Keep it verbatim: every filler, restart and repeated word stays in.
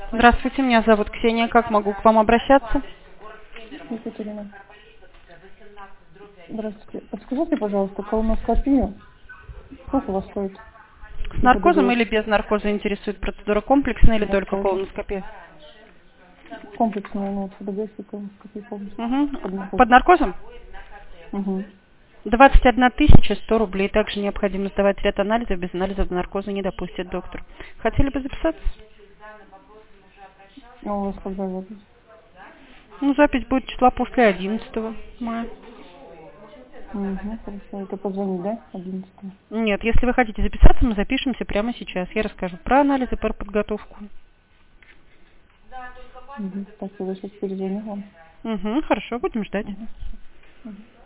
Здравствуйте, меня зовут Ксения. Как могу к вам обращаться? Екатерина. Здравствуйте. Подскажите, пожалуйста, колоноскопию. Сколько у вас стоит? С Не наркозом подойдет. или без наркоза интересует процедура комплексная или только Наркоза. колоноскопия? Комплексная, ну, вот ФДГ и колоноскопия полностью. Угу. Под Под наркозом. наркозом? Угу. двадцать одна тысяча сто рублей. Также необходимо сдавать ряд анализов. Без анализов наркоза не допустит доктор. Хотели бы записаться? А у вас когда запись? Ну, запись будет числа после одиннадцатого мая. Угу, хорошо. Это позвонить, да? одиннадцатого. Нет, если вы хотите записаться, мы запишемся прямо сейчас. Я расскажу про анализы, про подготовку. Угу. Так, я сейчас перезвоню вам. Угу, хорошо, будем ждать. Угу. Угу.